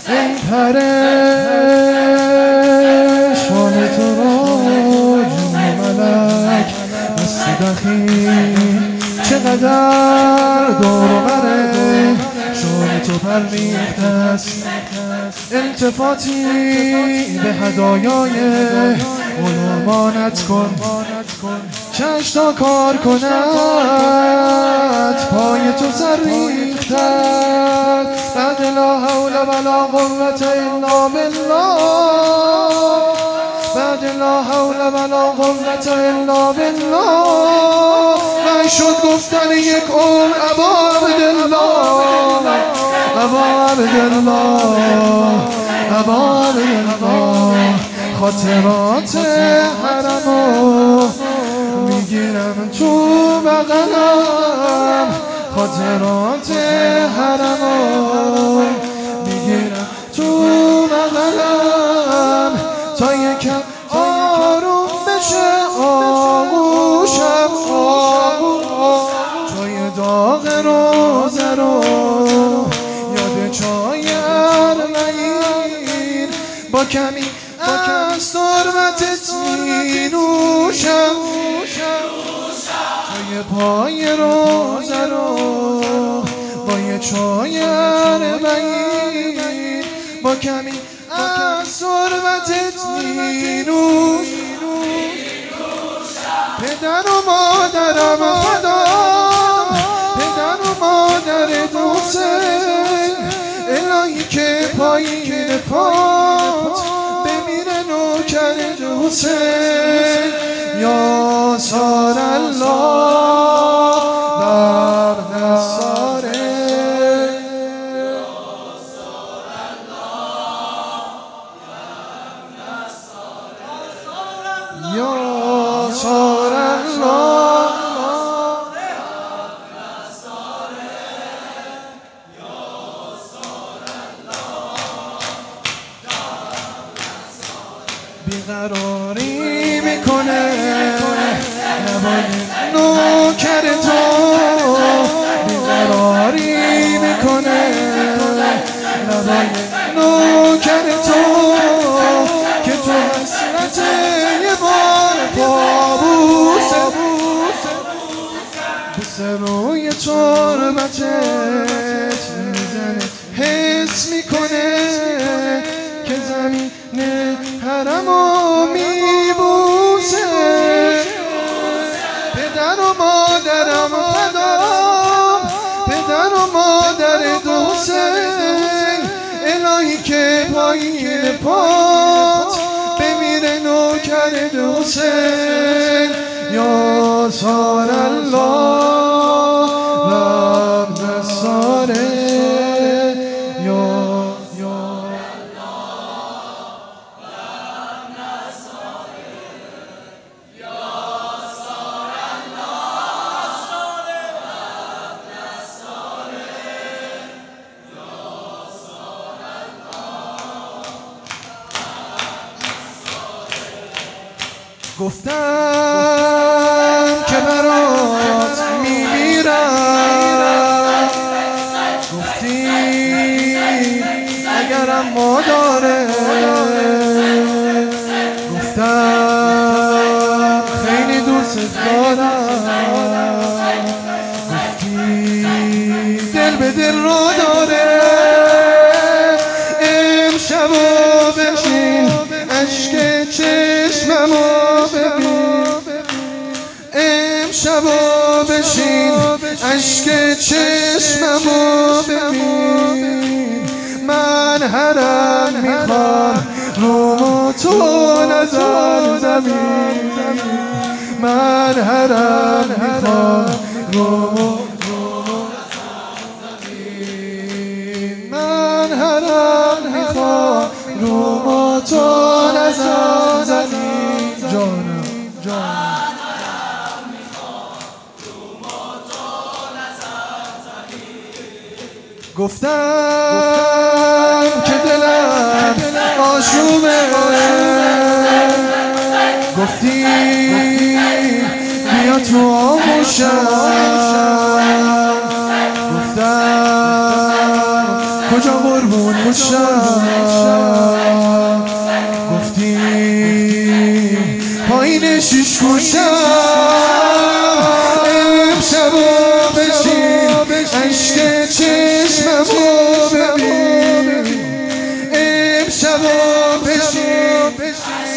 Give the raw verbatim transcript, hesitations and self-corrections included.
ای پریشان تو را جون ملک دست دخیل چقدر دور و بره شان تو پرریخته است التفاتی به هدایای غلامانت کن چشم تا کار کند پای تو سر ریختد بعد لا حول ولا قوة الا بالله بعد لا حول ولا قوة الا بالله من شد گفتن یک عمر ابا عبدالله ابا عبدالله ابا عبدالله خاطرات حرمو میگیرم تو بغلم خاطرات حرمو میگیرم تو بغلم تا یکم آروم بشه آغوشم چای داغ روزه رو یاد چای ارمین با کمی از تربتت می نوشم چای پای روزه رو با یه چای ارمین با کمی از تربتت می نوشم پدر و مادرم فدام پدر و مادر دوستم الهی که پایین پات بمیره نوکر دوستم یا سار الله بر نصاره یا سار الله بیقراری میکنه نبای نوکر تو بیقراری میکنه نبای نوکر تو که تو حسرت یه بار پابوسه بوسه روی تربتت میزنه حس میکنه که زمین حرمو میبوسه پدر و مادرم فدام پدر و مادر دوستم الهی که پایین پات بمیره نوکر دوستم یا سار الله رب نصاره یا گفتم که برات میمیرم گفتی اگرم ماداره گفتم خیلی دوست دارم گفتی دل به دل رو داره امشبو بشین عشق چشممو امشبا بشین عشق چشممو ببین من حرم میخوام رومو تو نزن زمین من حرم میخوام رومو من حرم میخوام رومو تو نزن زمین جانم جانم گفتم که دلم آشوبه گفتی بیا تو آغوشم گفتم کجا قربون شم گفتی پایین شیش گوشم امشبا بشین عشق چشممو ببین امشبا بشین